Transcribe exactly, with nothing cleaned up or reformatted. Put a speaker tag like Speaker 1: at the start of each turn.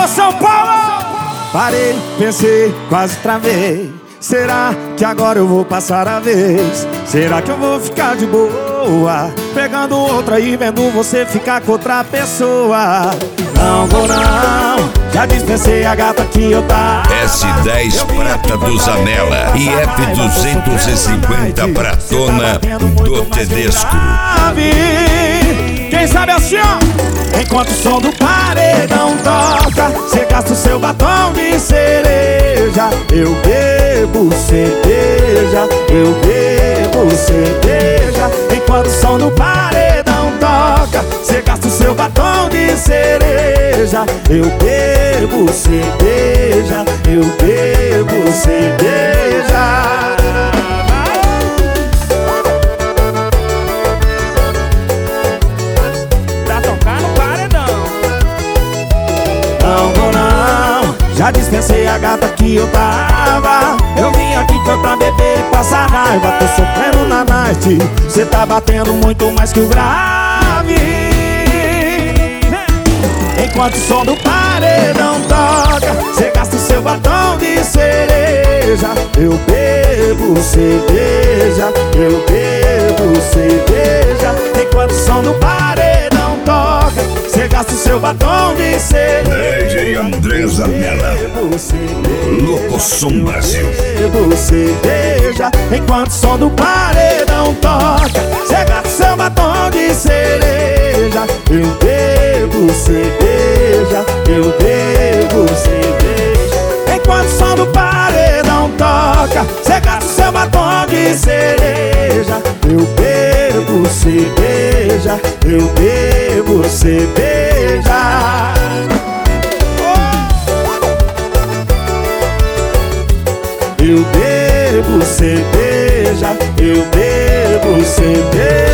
Speaker 1: São Paulo! Parei, pensei, quase travei. Será que agora eu vou passar a vez? Será que eu vou ficar de boa pegando outra e vendo você ficar com outra pessoa? Não vou não, já dispensei a gata que eu tava.
Speaker 2: S dez prata do Zanella e F duzentos e cinquenta pratona do Tedesco.
Speaker 1: Quem sabe assim, ó? Enquanto o som do paredão toca, cê gasta o seu batom de cereja. Eu bebo cerveja, eu bebo cerveja. Enquanto o som do paredão toca, cê gasta o seu batom de cereja. Eu bebo cerveja, eu bebo cerveja. Já dispensei a gata que eu tava. Eu vim aqui foi pra beber e passar raiva. Tô sofrendo na night, cê tá batendo muito mais que o grave. Enquanto o som do paredão toca, cê gasta o seu batom de cereja. Eu bebo cerveja, eu bebo cerveja. Enquanto o som do paredão toca, cê gasta o seu batom de cereja.
Speaker 2: D J André Zanella, Louco Som Brasil.
Speaker 1: Bebo cerveja, enquanto o som do paredão toca, cê gasta o seu batom de cereja. Eu bebo cerveja, eu bebo cerveja. Enquanto o som do paredão toca, cê gasta o seu batom de cereja. Eu bebo cerveja, eu bebo cerveja. Eu bebo cerveja, eu bebo cerveja.